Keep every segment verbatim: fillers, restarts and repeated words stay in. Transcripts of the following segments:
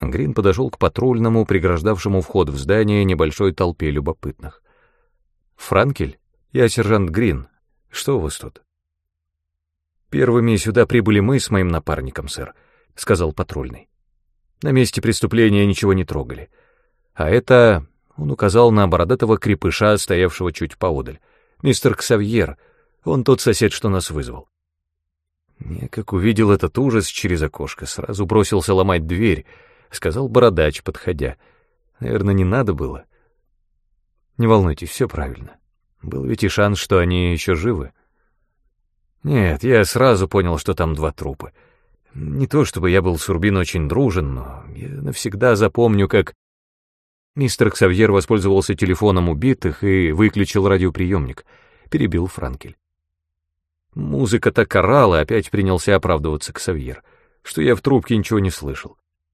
Грин подошел к патрульному, преграждавшему вход в здание небольшой толпе любопытных. «Франкель? Я сержант Грин. Что у вас тут?» «Первыми сюда прибыли мы с моим напарником, сэр», — сказал патрульный. «На месте преступления ничего не трогали. А это...» — он указал на бородатого крепыша, стоявшего чуть поодаль. «Мистер Ксавьер, он тот сосед, что нас вызвал». Я, как увидел этот ужас через окошко, сразу бросился ломать дверь, — сказал бородач, подходя. «Наверное, не надо было». «Не волнуйтесь, все правильно. Был ведь и шанс, что они еще живы». «Нет, я сразу понял, что там два трупа. Не то чтобы я был с Урбин очень дружен, но я навсегда запомню, как...» Мистер Ксавьер воспользовался телефоном убитых и выключил радиоприемник, — перебил Франкель. Музыка так орала, опять принялся оправдываться Ксавьер, что я в трубке ничего не слышал.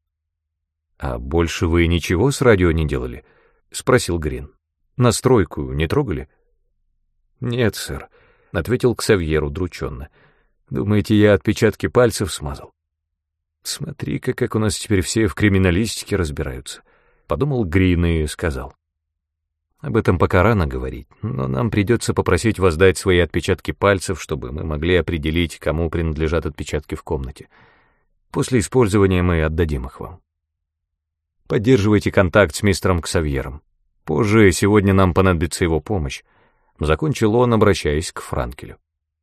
«А больше вы ничего с радио не делали?» — спросил Грин. «Настройку не трогали?» «Нет, сэр», — ответил Ксавьер удрученно. «Думаете, я отпечатки пальцев смазал?» «Смотри-ка, как у нас теперь все в криминалистике разбираются», — подумал Грин и сказал. «Об этом пока рано говорить, но нам придется попросить вас дать свои отпечатки пальцев, чтобы мы могли определить, кому принадлежат отпечатки в комнате. После использования мы отдадим их вам. Поддерживайте контакт с мистером Ксавьером. Позже сегодня нам понадобится его помощь», — закончил он, обращаясь к Франкелю.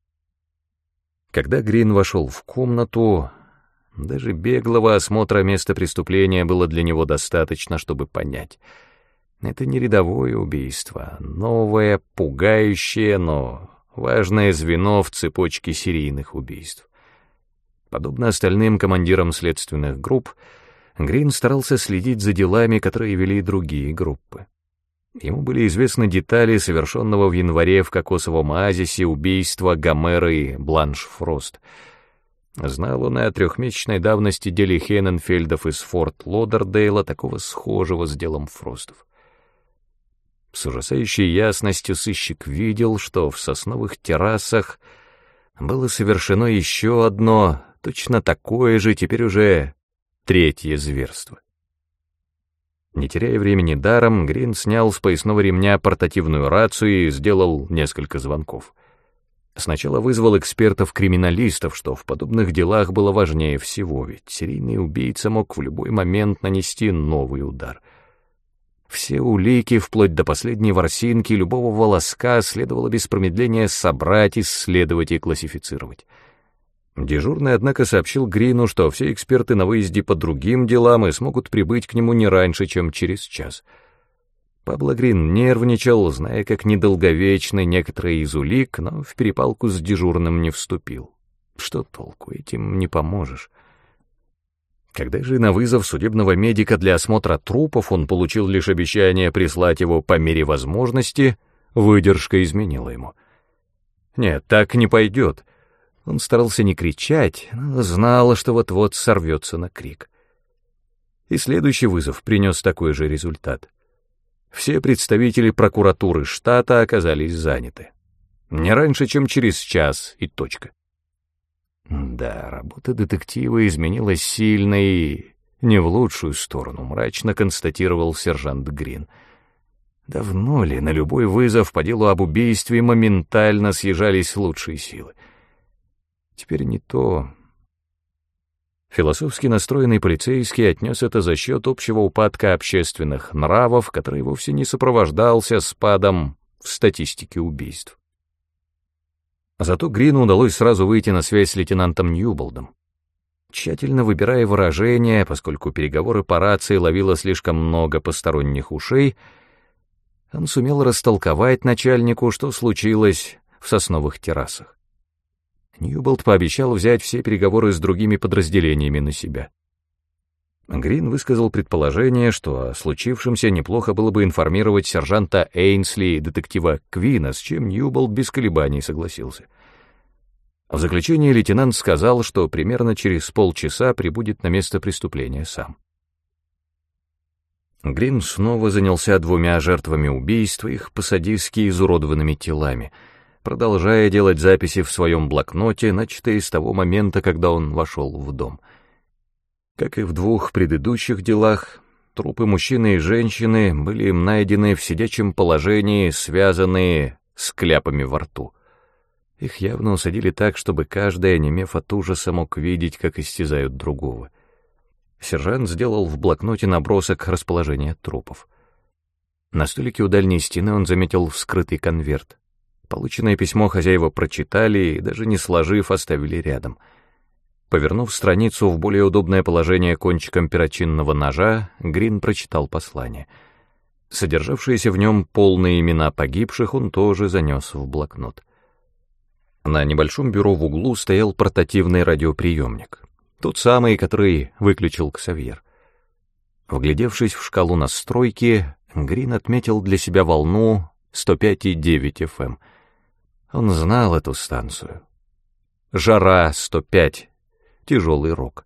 Когда Грин вошел в комнату, даже беглого осмотра места преступления было для него достаточно, чтобы понять. Это не рядовое убийство, новое, пугающее, но важное звено в цепочке серийных убийств. Подобно остальным командирам следственных групп, Грин старался следить за делами, которые вели другие группы. Ему были известны детали совершенного в январе в Кокосовом оазисе убийства Гомера и Бланш Фрост. Знал он и о трехмесячной давности деле Хейненфельдов из Форт Лодердейла, такого схожего с делом Фростов. С ужасающей ясностью сыщик видел, что в сосновых террасах было совершено еще одно, точно такое же, теперь уже третье зверство. Не теряя времени даром, Грин снял с поясного ремня портативную рацию и сделал несколько звонков. Сначала вызвал экспертов-криминалистов, что в подобных делах было важнее всего, ведь серийный убийца мог в любой момент нанести новый удар. Все улики, вплоть до последней ворсинки, любого волоска следовало без промедления собрать, исследовать и классифицировать. Дежурный, однако, сообщил Грину, что все эксперты на выезде по другим делам и смогут прибыть к нему не раньше, чем через час. Пабло Грин нервничал, зная, как недолговечны некоторые из улик, но в перепалку с дежурным не вступил. Что толку, этим не поможешь. Когда же на вызов судебного медика для осмотра трупов он получил лишь обещание прислать его по мере возможности, выдержка изменила ему. Нет, так не пойдет. Он старался не кричать, но знал, что вот-вот сорвется на крик. И следующий вызов принес такой же результат. Все представители прокуратуры штата оказались заняты. Не раньше, чем через час, и точка. Да, работа детектива изменилась сильно и не в лучшую сторону, мрачно констатировал сержант Грин. Давно ли на любой вызов по делу об убийстве моментально съезжались лучшие силы? Теперь не то. Философски настроенный полицейский отнес это за счет общего упадка общественных нравов, который вовсе не сопровождался спадом в статистике убийств. Зато Грину удалось сразу выйти на связь с лейтенантом Ньюболдом. Тщательно выбирая выражения, поскольку переговоры по рации ловило слишком много посторонних ушей, он сумел растолковать начальнику, что случилось в сосновых террасах. Ньюболд пообещал взять все переговоры с другими подразделениями на себя. Грин высказал предположение, что о случившемся неплохо было бы информировать сержанта Эйнсли и детектива Квина, с чем Ньюболд без колебаний согласился. В заключение лейтенант сказал, что примерно через полчаса прибудет на место преступления сам. Грин снова занялся двумя жертвами убийства, их по-садистски изуродованными телами, продолжая делать записи в своем блокноте, начатые с того момента, когда он вошел в дом. Как и в двух предыдущих делах, трупы мужчины и женщины были им найдены в сидячем положении, связанные с кляпами во рту. Их явно усадили так, чтобы каждый, онемев от ужаса, мог видеть, как истязают другого. Сержант сделал в блокноте набросок расположения трупов. На столике у дальней стены он заметил вскрытый конверт. Полученное письмо хозяева прочитали и, даже не сложив, оставили рядом. Повернув страницу в более удобное положение кончиком перочинного ножа, Грин прочитал послание. Содержавшиеся в нем полные имена погибших он тоже занес в блокнот. На небольшом бюро в углу стоял портативный радиоприемник, тот самый, который выключил Ксавьер. Вглядевшись в шкалу настройки, Грин отметил для себя волну сто пять и девять эф эм. Он знал эту станцию. Жара сто пять. Тяжелый рок.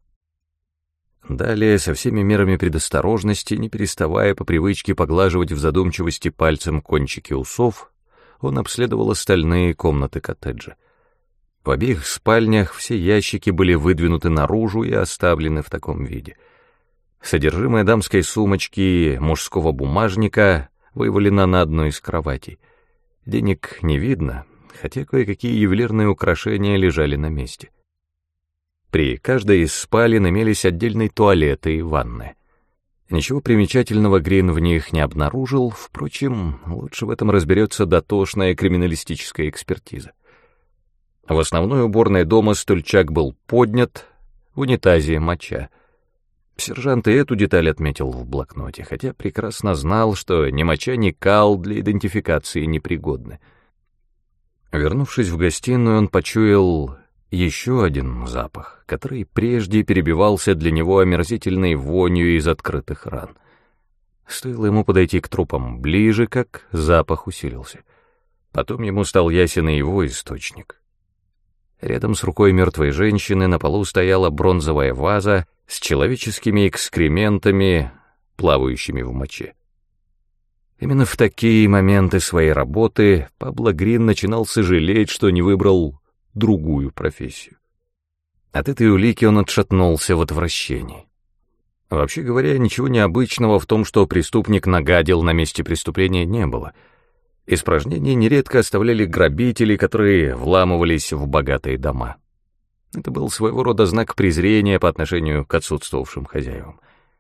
Далее, со всеми мерами предосторожности, не переставая по привычке поглаживать в задумчивости пальцем кончики усов, он обследовал остальные комнаты коттеджа. В обеих спальнях все ящики были выдвинуты наружу и оставлены в таком виде. Содержимое дамской сумочки и мужского бумажника вывалено на одной из кроватей. Денег не видно, хотя кое-какие ювелирные украшения лежали на месте. При каждой из спален имелись отдельные туалеты и ванны. Ничего примечательного Грин в них не обнаружил, впрочем, лучше в этом разберется дотошная криминалистическая экспертиза. В основной уборной дома стульчак был поднят, в унитазе моча. Сержант и эту деталь отметил в блокноте, хотя прекрасно знал, что ни моча, ни кал для идентификации непригодны. Вернувшись в гостиную, он почуял еще один запах, который прежде перебивался для него омерзительной вонью из открытых ран. Стоило ему подойти к трупам ближе, как запах усилился. Потом ему стал ясен и его источник. Рядом с рукой мертвой женщины на полу стояла бронзовая ваза с человеческими экскрементами, плавающими в моче. Именно в такие моменты своей работы Пабло Грин начинал сожалеть, что не выбрал другую профессию. От этой улики он отшатнулся в отвращении. Вообще говоря, ничего необычного в том, что преступник нагадил на месте преступления, не было. Испражнения нередко оставляли грабители, которые вламывались в богатые дома. Это был своего рода знак презрения по отношению к отсутствовавшим хозяевам.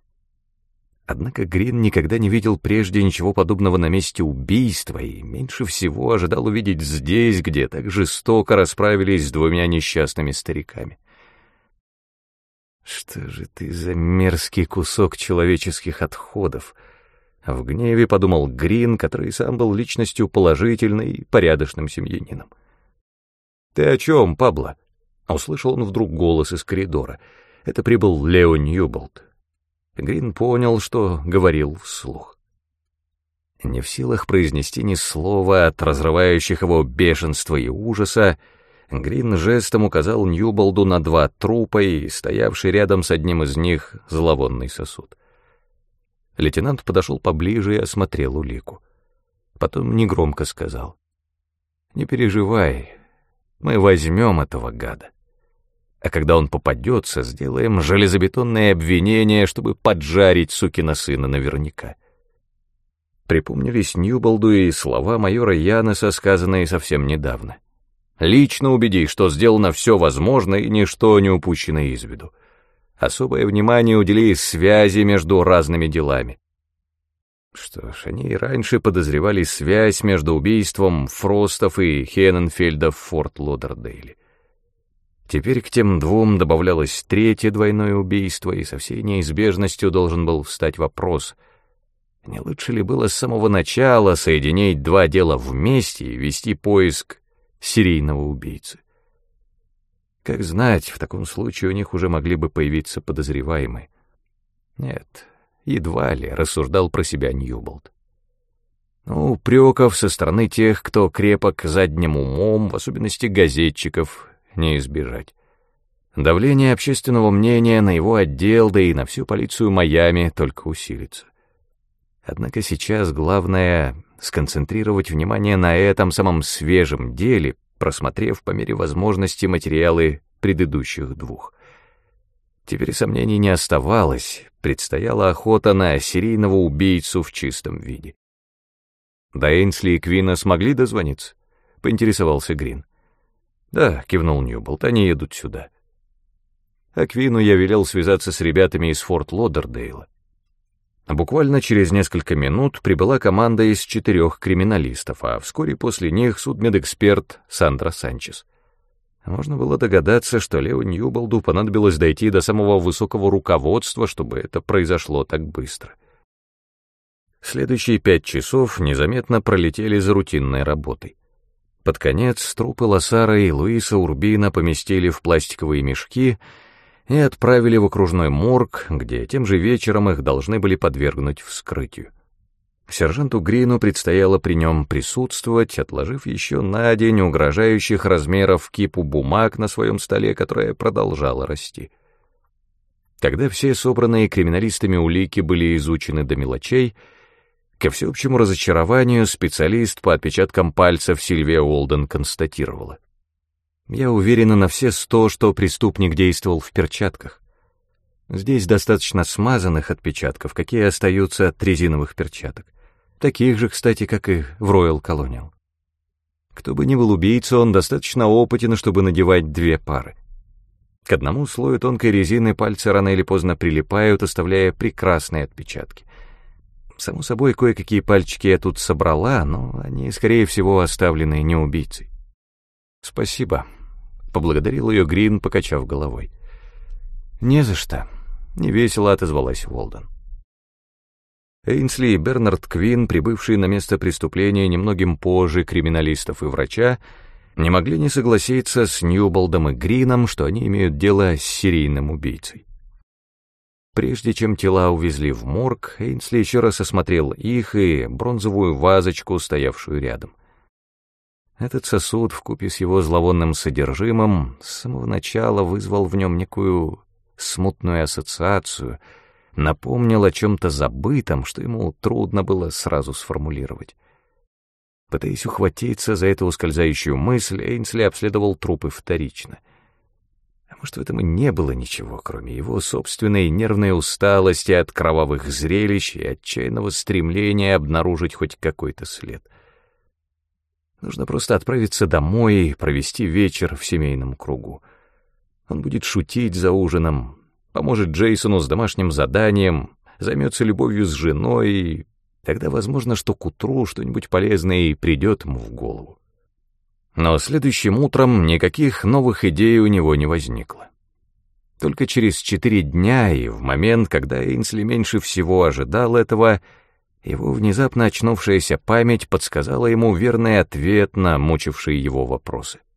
Однако Грин никогда не видел прежде ничего подобного на месте убийства и меньше всего ожидал увидеть здесь, где так жестоко расправились с двумя несчастными стариками. «Что же ты за мерзкий кусок человеческих отходов?» В гневе подумал Грин, который сам был личностью положительной и порядочным семьянином. «Ты о чем, Пабло?» — услышал он вдруг голос из коридора. Это прибыл Лео Ньюболт. Грин понял, что говорил вслух. Не в силах произнести ни слова от разрывающих его бешенства и ужаса, Грин жестом указал Ньюболду на два трупа и стоявший рядом с одним из них зловонный сосуд. Лейтенант подошел поближе и осмотрел улику. Потом негромко сказал: «Не переживай, мы возьмем этого гада. А когда он попадется, сделаем железобетонное обвинение, чтобы поджарить сукина сына наверняка». Припомнились Ньюболду и слова майора Янеса, сказанные совсем недавно. «Лично убедись, что сделано все возможное и ничто не упущено из виду. Особое внимание удели связи между разными делами». Что ж, они и раньше подозревали связь между убийством Фростов и Хенненфельда в Форт Лодердейле. Теперь к тем двум добавлялось третье двойное убийство, и со всей неизбежностью должен был встать вопрос: не лучше ли было с самого начала соединить два дела вместе и вести поиск серийного убийцы? Как знать, в таком случае у них уже могли бы появиться подозреваемые. Нет, едва ли, рассуждал про себя Ньюболт. Но упреков со стороны тех, кто крепок задним умом, в особенности газетчиков, не избежать. Давление общественного мнения на его отдел, да и на всю полицию Майами только усилится. Однако сейчас главное — сконцентрировать внимание на этом самом свежем деле, просмотрев по мере возможности материалы предыдущих двух. Теперь сомнений не оставалось, предстояла охота на серийного убийцу в чистом виде. До Эйнсли и Квина смогли дозвониться? — поинтересовался Грин. «Да», — кивнул Ньюболт, — «они едут сюда». А Квину я велел связаться с ребятами из Форт Лодердейла. Буквально через несколько минут прибыла команда из четырех криминалистов, а вскоре после них судмедэксперт Сандра Санчес. Можно было догадаться, что Лео Ньюболду понадобилось дойти до самого высокого руководства, чтобы это произошло так быстро. Следующие пять часов незаметно пролетели за рутинной работой. Под конец трупы Лассара и Луиса Урбина поместили в пластиковые мешки и отправили в окружной морг, где тем же вечером их должны были подвергнуть вскрытию. Сержанту Грину предстояло при нем присутствовать, отложив еще на день угрожающих размеров кипу бумаг на своем столе, которая продолжала расти. Когда все собранные криминалистами улики были изучены до мелочей, ко всеобщему разочарованию специалист по отпечаткам пальцев Сильвия Уолден констатировала: «Я уверена на все сто, что преступник действовал в перчатках. Здесь достаточно смазанных отпечатков, какие остаются от резиновых перчаток. Таких же, кстати, как и в Royal Colonial. Кто бы ни был убийцей, он достаточно опытен, чтобы надевать две пары. К одному слою тонкой резины пальцы рано или поздно прилипают, оставляя прекрасные отпечатки. Само собой, кое-какие пальчики я тут собрала, но они, скорее всего, оставлены не убийцей». «Спасибо», — поблагодарил ее Грин, покачав головой. «Не за что», — невесело отозвалась Уолден. Эйнсли и Бернард Квин, прибывшие на место преступления немногим позже криминалистов и врача, не могли не согласиться с Ньюболдом и Грином, что они имеют дело с серийным убийцей. Прежде чем тела увезли в морг, Эйнсли еще раз осмотрел их и бронзовую вазочку, стоявшую рядом. Этот сосуд, вкупе с его зловонным содержимым, с самого начала вызвал в нем некую смутную ассоциацию, напомнил о чем-то забытом, что ему трудно было сразу сформулировать. Пытаясь ухватиться за эту ускользающую мысль, Эйнсли обследовал трупы вторично. А может, в этом и не было ничего, кроме его собственной нервной усталости от кровавых зрелищ и отчаянного стремления обнаружить хоть какой-то след. Нужно просто отправиться домой и провести вечер в семейном кругу. Он будет шутить за ужином, поможет Джейсону с домашним заданием, займется любовью с женой, и тогда возможно, что к утру что-нибудь полезное и придет ему в голову. Но следующим утром никаких новых идей у него не возникло. Только через четыре дня и в момент, когда Эйнсли меньше всего ожидал этого, его внезапно очнувшаяся память подсказала ему верный ответ на мучившие его вопросы.